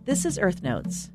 This is Earth Notes.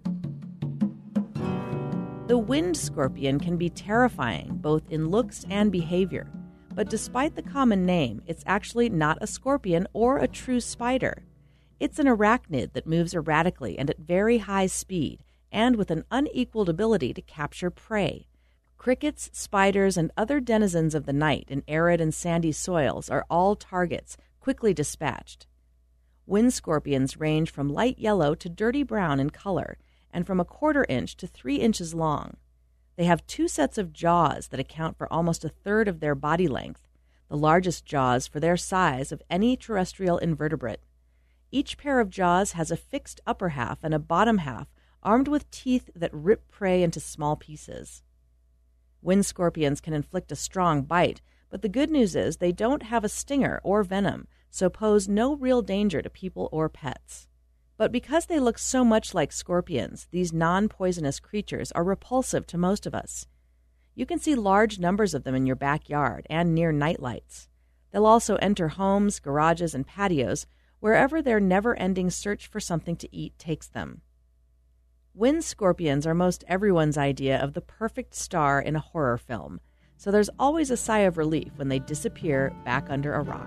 The wind scorpion can be terrifying, both in looks and behavior. But despite the common name, it's actually not a scorpion or a true spider. It's an arachnid that moves erratically and at very high speed, and with an unequaled ability to capture prey. Crickets, spiders, and other denizens of the night in arid and sandy soils are all targets, quickly dispatched. Wind scorpions range from light yellow to dirty brown in color, and from 1/4 inch to 3 inches long. They have 2 sets of jaws that account for almost 1/3 of their body length, the largest jaws for their size of any terrestrial invertebrate. Each pair of jaws has a fixed upper half and a bottom half armed with teeth that rip prey into small pieces. Wind scorpions can inflict a strong bite, but the good news is they don't have a stinger or venom, so pose no real danger to people or pets. But because they look so much like scorpions, these non-poisonous creatures are repulsive to most of us. You can see large numbers of them in your backyard and near nightlights. They'll also enter homes, garages, and patios, wherever their never-ending search for something to eat takes them. Wind scorpions are most everyone's idea of the perfect star in a horror film, so there's always a sigh of relief when they disappear back under a rock.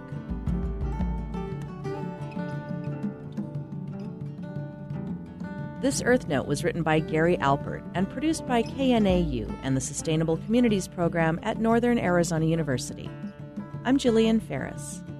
This Earth Note was written by Gary Alpert and produced by KNAU and the Sustainable Communities Program at Northern Arizona University. I'm Jillian Ferris.